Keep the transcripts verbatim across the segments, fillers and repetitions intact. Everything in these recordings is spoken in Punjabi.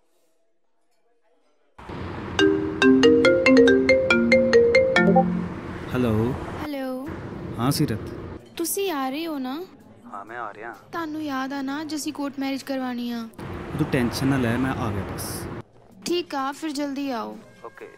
Hello hello. ਹਾਂ ਸੀਰਤ, ਤੁਸੀਂ ਆ ਰਹੇ ਹੋ ਨਾ? ਹਾਂ ਮੈਂ ਆ ਰਿਹਾ। ਤੁਹਾਨੂੰ ਯਾਦ ਆ ਨਾ ਅੱਜ ਅਸੀਂ ਕੋਰਟ ਮੈਰਿਜ ਕਰਵਾਉਣੀ ਆ? ਤੂੰ ਟੈਨਸ਼ਨ ਨਾ ਲੈ, ਮੈਂ ਆ ਗਿਆ ਬਸ। ਠੀਕ ਆ, ਫਿਰ ਜਲਦੀ ਆਓ। ਓਕੇ।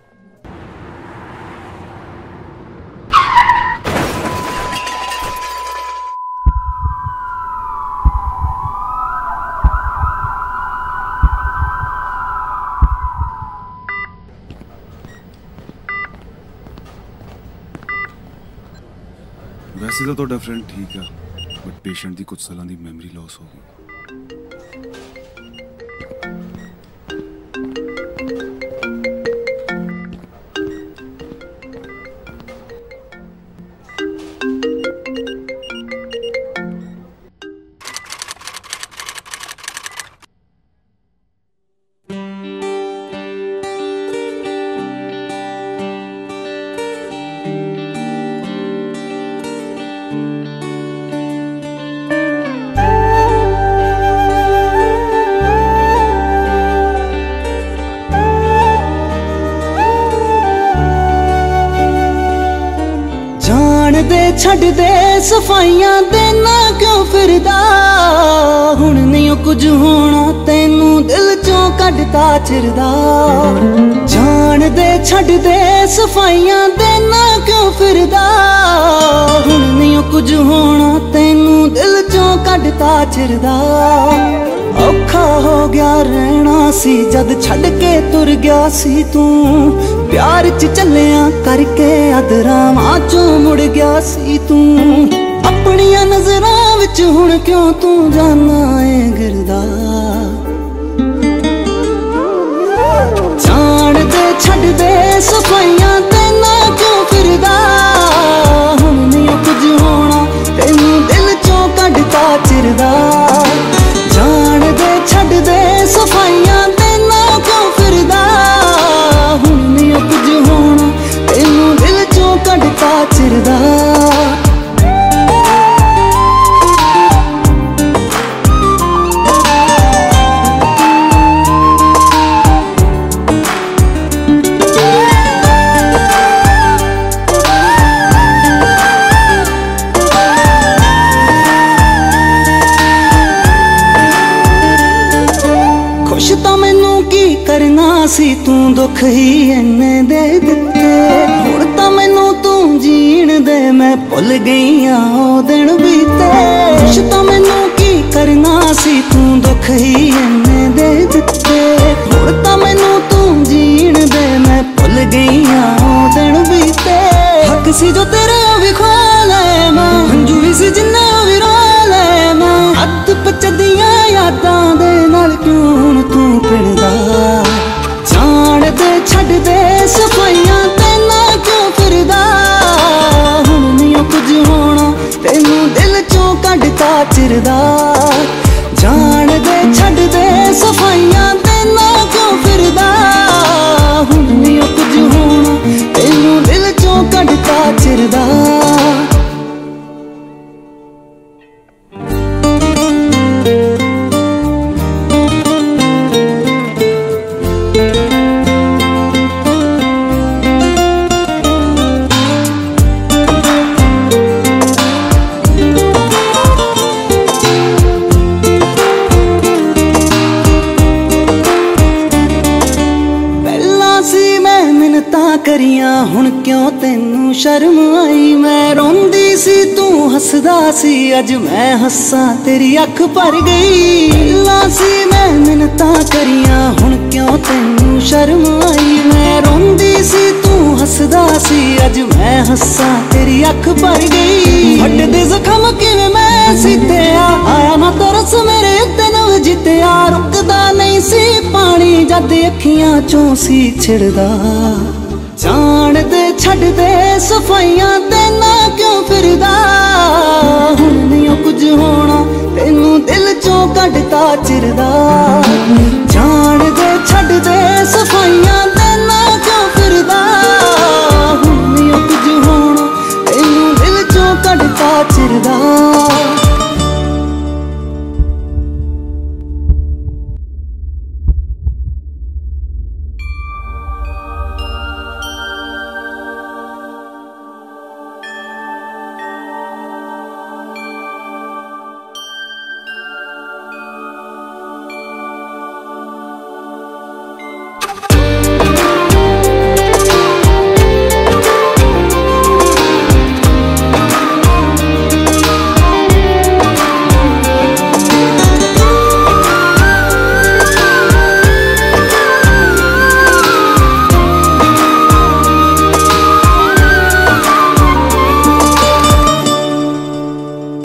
ਵੈਸੇ ਤਾਂ ਤੁਹਾਡਾ ਫਰੈਂਡ ਠੀਕ ਆ, ਬਟ ਪੇਸ਼ੈਂਟ ਦੀ ਕੁਝ ਸਾਲਾਂ ਦੀ ਮੈਮਰੀ ਲਾਸ ਹੋ ਗਈ। ਛੱਡ ਦੇ ਸਫਾਈਆਂ ਦੇਣਾ ਕਿਉਂ ਫਿਰਦਾ, ਹੁਣ ਨਹੀਂ ਕੁਝ ਹੋਣਾ ਤੈਨੂੰ ਦਿਲ ਚੋਂ ਕੱਢਤਾ ਚਿਰਦਾ। ਜਾਣ ਦੇ ਛੱਡ ਦੇ ਸਫਾਈਆਂ ਦੇਣਾ ਕਿਉਂ ਫਿਰਦਾ, ਹੁਣ ਨਹੀਂ ਕੁਝ ਹੋਣਾ ਤੈਨੂੰ ਦਿਲ ਚੋਂ ਕੱਢਤਾ ਚਿਰਦਾ। ਔਖਾ ਹੋ ਗਿਆ ਰਹਿਣਾ ਸੀ ਜਦ ਛੱਡ ਕੇ ਤੁਰ ਗਿਆ ਸੀ ਤੂੰ, ਪਿਆਰ ਚ ਚੱਲਿਆ ਕਰਕੇ ਅਧਰਾਵਾਂ ਚੋਂ ਮੁੜ ਗਿਆ ਸੀ ਤੂੰ। ਆਪਣੀਆਂ ਨਜ਼ਰਾਂ ਵਿੱਚ ਹੁਣ ਕਿਉਂ ਤੂੰ ਜਾਨਾ ਏ ਗਿਰਦਾ, ਜਾਣ ਦੇ ਛੱਡ ਦੇ ਸਫਾਈਆਂ ਦੇਣਾ ਕਿਉਂ ਫਿਰਦਾ, ਹੁਣ ਨਹੀਂ ਕੁਝ ਹੋਣਾ ਤੈਨੂੰ ਦਿਲ ਚੋਂ ਕੱਢਤਾ ਚਿਰਦਾ। ਜਾਣ ਦੇ ਛੱਡ ਦੇ ਸਫਾਈਆਂ ਦੇਣਾ ਕਿਉਂ ਫਿਰਦਾ, ਹੁਣ ਨਹੀਂ ਕੁਝ ਹੋਣਾ ਤੈਨੂੰ ਦਿਲ ਚੋਂ ਕੱਢਤਾ ਚਿਰਦਾ। ਖੁਸ਼ ਤਾਂ ਮੈਨੂੰ ਕੀ ਕਰਨਾ ਸੀ, ਤੂੰ ਦੁੱਖ ਹੀ ਇੰਨੇ ਦੇ ਦਿੱਤੇ। ਹੁਣ ਤਾਂ ਮੈਨੂੰ ਤੂੰ ਜੀਣ ਦੇ, ਮੈਂ ਭੁੱਲ ਗਈ ਆ ਉਹ ਦਿਨ ਬੀਤੇ। ਖੁਸ਼ ਤਾਂ ਮੈਨੂੰ ਕੀ ਕਰਨਾ ਸੀ, ਤੂੰ ਦੁੱਖ ਹੀ ਇੰਨੇ ਦੇ ਦਿੱਤੇ। ਹੁਣ ਤਾਂ ਮੈਨੂੰ ਤੂੰ ਜੀਣ ਦੇ, ਮੈਂ ਭੁੱਲ ਗਈ ਆ ਉਹ ਦਿਨ ਬੀਤੇ। ਹੱਕ ਸੀ ਜੋ ਤੇਰੇ ਵੀ ਖੋ ਲੈ ਮੈਂ, ਹੰਝੂ ਵੀ ਸੀ ਜਿੰਨਾ ਵੀ ਰੋ ਲੈ ਮੈਂ। ਹੱਥ ਪਚਦੀਆਂ ਯਾਦਾਂ ਦੇ ਨਾਲ ਕਿਉਂ ਹੁਣ ਤੂੰ ਪਿੜਦਾ, ਜਾਣ ਦੇ ਛੱਡ ਦੇ ਸਫਾਈਆਂ ਦੇਣਾ ਕਿਉਂ ਫਿਰਦਾ, ਹੁਣ ਨਹੀਂ ਕੁਝ ਹੋਣਾ ਤੈਨੂੰ ਦਿਲ ਚੋਂ ਕੱਢਤਾ ਚਿਰਦਾ। ਜਾਣ ਦੇ ਛੱਡ ਦੇ ਸਫਾਈਆਂ ਦੇਣਾ ਕਿਉਂ ਫਿਰਦਾ, ਹੁਣ ਨਹੀਂ ਕੁਝ ਹੋਣਾ ਤੈਨੂੰ ਦਿਲ ਚੋਂ ਕੱਢਤਾ ਚਿਰਦਾ। ਕਰੀਆਂ ਹੁਣ ਕਿਉਂ ਤੈਨੂੰ ਸ਼ਰਮ ਆਈ, ਮੈਂ ਰੋਂਦੀ ਸੀ ਤੂੰ ਹੱਸਦਾ ਸੀ, ਅੱਜ ਮੈਂ ਹੱਸਾਂ ਤੇਰੀ ਅੱਖ ਭਰ ਗਈ। ਪਹਿਲਾਂ ਸੀ ਮੈਂ ਮਿੰਨਤਾਂ ਕਰੀਆਂ ਹੁਣ ਕਿਉਂ ਤੈਨੂੰ ਸ਼ਰਮ ਆਈ, ਮੈਂ ਰੋਂਦੀ ਸੀ ਤੂੰ ਹੱਸਦਾ ਸੀ, ਅੱਜ ਮੈਂ ਹੱਸਾਂ ਤੇਰੀ ਅੱਖ ਭਰ ਗਈ। ਵੱਡਦੇ ਜ਼ਖਮ ਕਿਵੇਂ ਮੈਂ ਸੀਤਿਆ, ਆਇਆ ਨਾ ਤਰਸ ਮੇਰੇ ਉੱਤੇ ਨੂੰ ਜਿੱਤਿਆ। ਰੁਕਦਾ ਨਹੀਂ ਸੀ ਪਾਣੀ ਜਦ ਅੱਖੀਆਂ ਚੋਂ ਸੀ ਛਿੜਦਾ, ਜਾਣ ਦੇ ਛੱਡ ਦੇ ਸਫਾਈਆਂ ਦੇਣਾ ਕਿਉਂ ਫਿਰਦਾ, ਹੁਣ ਨਹੀਂ ਕੁਝ ਹੋਣਾ ਤੈਨੂੰ ਦਿਲ ਚੋਂ ਕੱਢਤਾ ਚਿਰਦਾ।